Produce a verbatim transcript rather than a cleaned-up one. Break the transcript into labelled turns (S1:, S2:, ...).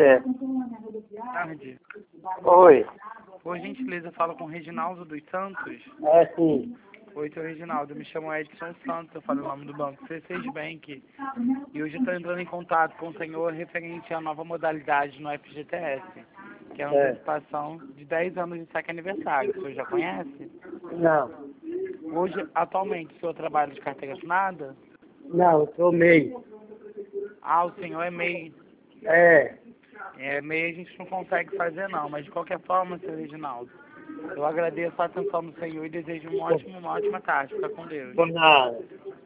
S1: É.
S2: Boa tarde.
S1: Oi.
S2: Por gentileza, fala com o Reginaldo dos Santos.
S1: É sim.
S2: Oi, seu Reginaldo. Eu me chamo Edson Santos, eu falo o nome do banco C seis Bank. E hoje eu estou entrando em contato com o senhor referente à nova modalidade no F G T S, que é a
S1: É.
S2: antecipação de dez anos de saque aniversário. O senhor já conhece?
S1: Não.
S2: Hoje, atualmente, o senhor trabalha de carteira assinada?
S1: Não, eu sou meio.
S2: Ah, o senhor é MEI.
S1: É.
S2: É, MEI a gente não consegue fazer não, mas de qualquer forma, seu Reginaldo, eu agradeço a atenção do senhor e desejo um ótimo, uma ótima tarde. Fica com Deus.
S1: Por nada.